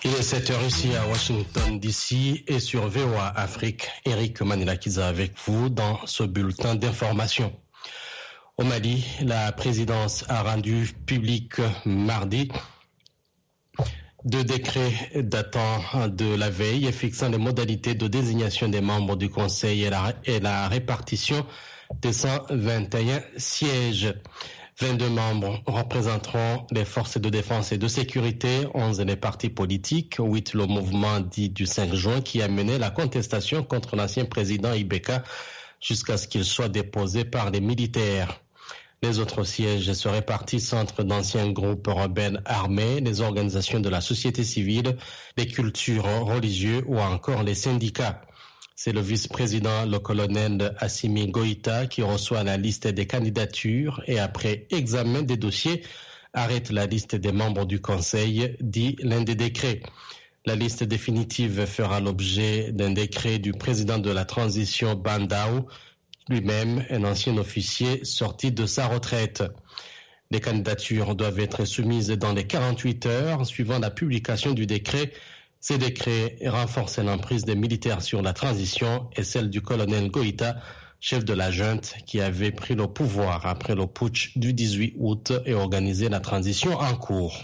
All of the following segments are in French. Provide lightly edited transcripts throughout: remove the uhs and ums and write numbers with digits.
Il est 7h ici à Washington DC et sur VOA Afrique. Eric Manilakiza avec vous dans ce bulletin d'information. Au Mali, la présidence a rendu public mardi 2 décrets datant de la veille et fixant les modalités de désignation des membres du Conseil et la répartition des 121 sièges. 22 membres représenteront les forces de défense et de sécurité, 11 les partis politiques, 8 le mouvement dit du 5 juin qui a mené la contestation contre l'ancien président Ibeka jusqu'à ce qu'il soit déposé par les militaires. Les autres sièges se répartissent entre d'anciens groupes rebelles armés, les organisations de la société civile, les cultures religieuses ou encore les syndicats. C'est le vice-président, le colonel Assimi Goïta, qui reçoit la liste des candidatures et après examen des dossiers, arrête la liste des membres du Conseil, dit l'un des décrets. La liste définitive fera l'objet d'un décret du président de la transition Bandao, lui-même un ancien officier sorti de sa retraite. Les candidatures doivent être soumises dans les 48 heures suivant la publication du décret. Ces décrets renforcent l'emprise des militaires sur la transition et celle du colonel Goïta, chef de la junte qui avait pris le pouvoir après le putsch du 18 août et organisé la transition en cours.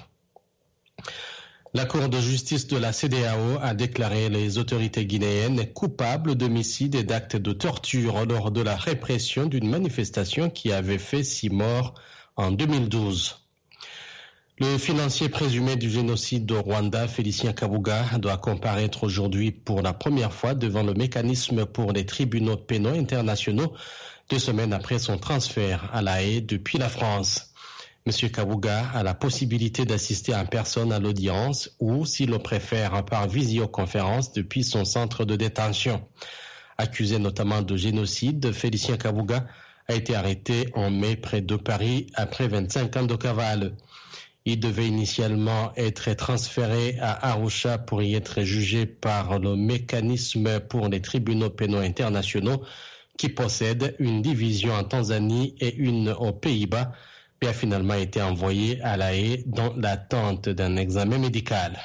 La Cour de justice de la CEDEAO a déclaré les autorités guinéennes coupables d'homicide et d'actes de torture lors de la répression d'une manifestation qui avait fait 6 morts en 2012. Le financier présumé du génocide au Rwanda, Félicien Kabuga, doit comparaître aujourd'hui pour la première fois devant le mécanisme pour les tribunaux pénaux internationaux 2 semaines après son transfert à La Haye depuis la France. M. Kabuga a la possibilité d'assister en personne à l'audience ou, s'il le préfère, par visioconférence depuis son centre de détention. Accusé notamment de génocide, Félicien Kabuga a été arrêté en mai près de Paris après 25 ans de cavale. Il devait initialement être transféré à Arusha pour y être jugé par le mécanisme pour les tribunaux pénaux internationaux qui possède une division en Tanzanie et une aux Pays-Bas, puis a finalement été envoyé à La Haye dans l'attente d'un examen médical.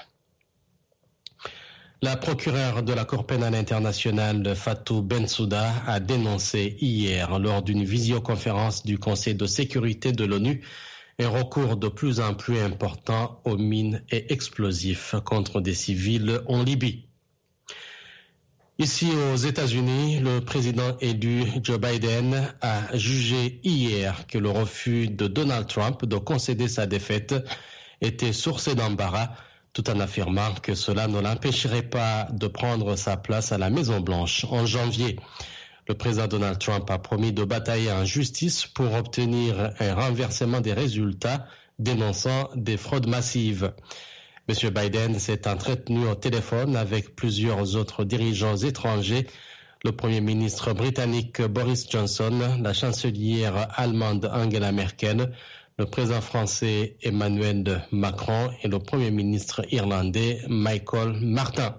La procureure de la Cour pénale internationale Fatou Bensouda a dénoncé hier lors d'une visioconférence du Conseil de sécurité de l'ONU un recours de plus en plus important aux mines et explosifs contre des civils en Libye. Ici aux États-Unis, le président élu Joe Biden a jugé hier que le refus de Donald Trump de concéder sa défaite était source d'embarras, tout en affirmant que cela ne l'empêcherait pas de prendre sa place à la Maison-Blanche en janvier. Le président Donald Trump a promis de batailler en justice pour obtenir un renversement des résultats, dénonçant des fraudes massives. M. Biden s'est entretenu au téléphone avec plusieurs autres dirigeants étrangers, le Premier ministre britannique Boris Johnson, la chancelière allemande Angela Merkel, le président français Emmanuel Macron et le Premier ministre irlandais Michael Martin.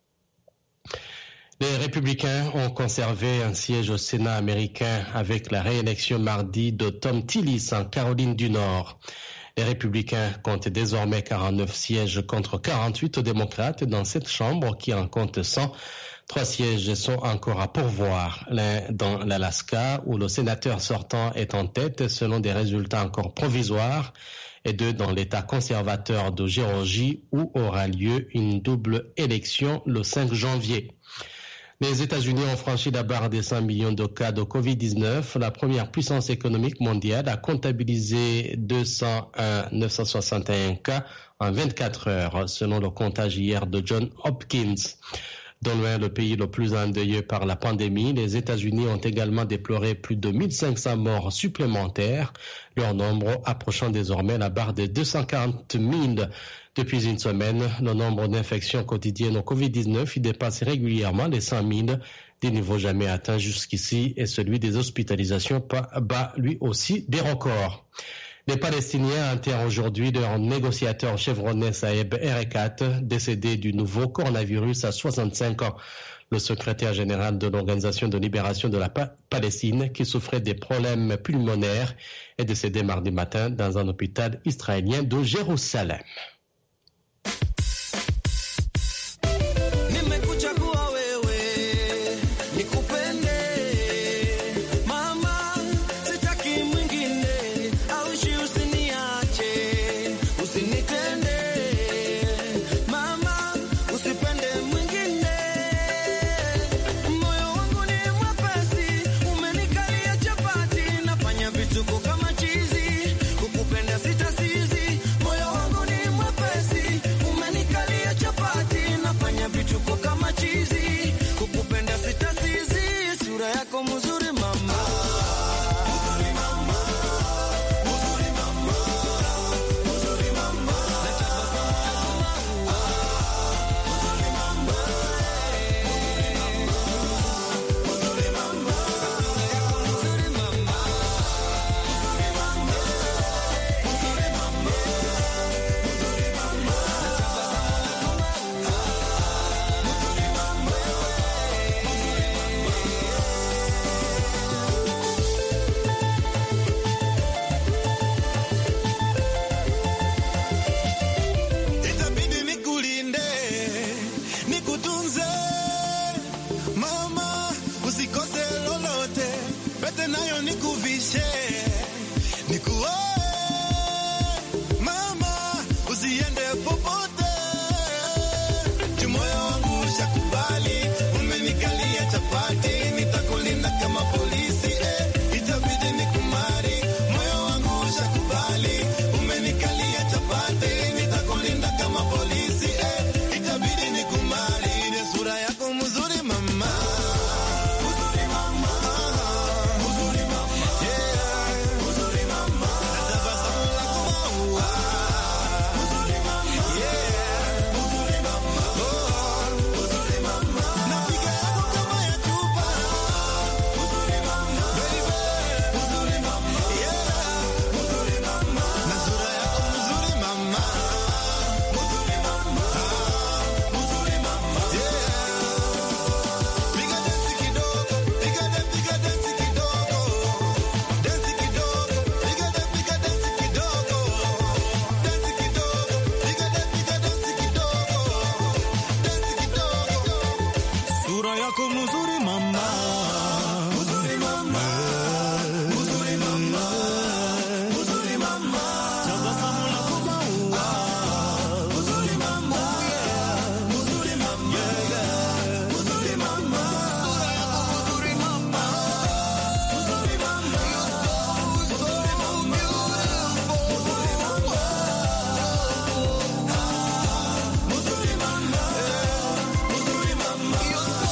Les républicains ont conservé un siège au Sénat américain avec la réélection mardi de Tom Tillis en Caroline du Nord. Les républicains comptent désormais 49 sièges contre 48 démocrates dans cette chambre qui en compte 100. 3 sièges sont encore à pourvoir, l'un dans l'Alaska où le sénateur sortant est en tête selon des résultats encore provisoires et 2 dans l'État conservateur de Géorgie où aura lieu une double élection le 5 janvier. Les États-Unis ont franchi la barre des 100 millions de cas de Covid-19. La première puissance économique mondiale a comptabilisé 201 961 cas en 24 heures, selon le comptage hier de Johns Hopkins. Dans loin le pays le plus endeuillé par la pandémie, les États-Unis ont également déploré plus de 1500 morts supplémentaires, leur nombre approchant désormais la barre des 240 000. Depuis une semaine, le nombre d'infections quotidiennes au Covid-19 y dépasse régulièrement les 100 000, des niveaux jamais atteints jusqu'ici, et celui des hospitalisations bat lui aussi des records. Les Palestiniens enterrent aujourd'hui leur négociateur chevronné Saeb Erekat, décédé du nouveau coronavirus à 65 ans. Le secrétaire général de l'Organisation de libération de la Palestine, qui souffrait des problèmes pulmonaires, est décédé mardi matin dans un hôpital israélien de Jérusalem. yako mzuri mama, mzuri mama, mzuri mama, mzuri mama, tabasamu lako maua, mzuri mama, mzuri mama, mzuri mama, sura yako mzuri mama, mzuri mama, you're so beautiful, mzuri mama, mzuri mama, mzuri mama, you're so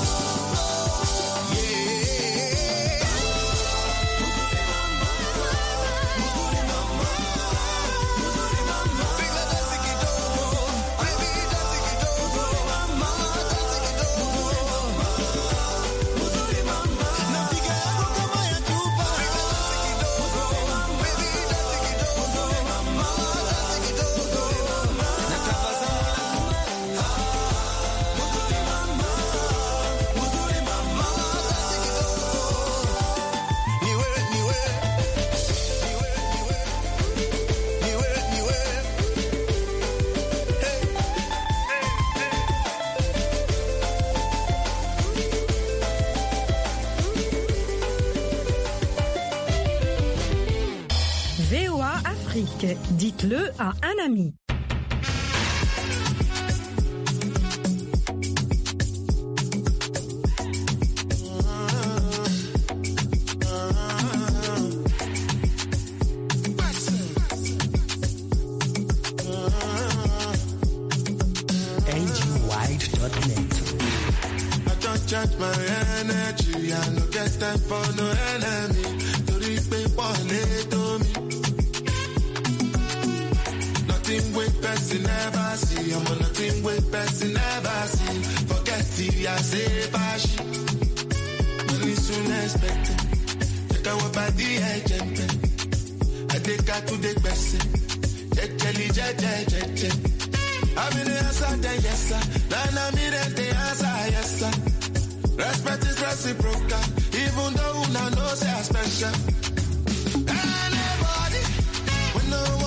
VOA Afrique, dites-le à un ami. Charge my energy, I no get time for no enemy. To repay to me. Nothing with person never see. I'm on nothing with person never see. Forget it, I say bashi. Money soon expected. Take our body agent. I take her to the person. Jelly. I'm in the answer, then yes sir. Then I'm in the answer, yes sir. Respect is reciprocal, even though una know say I special.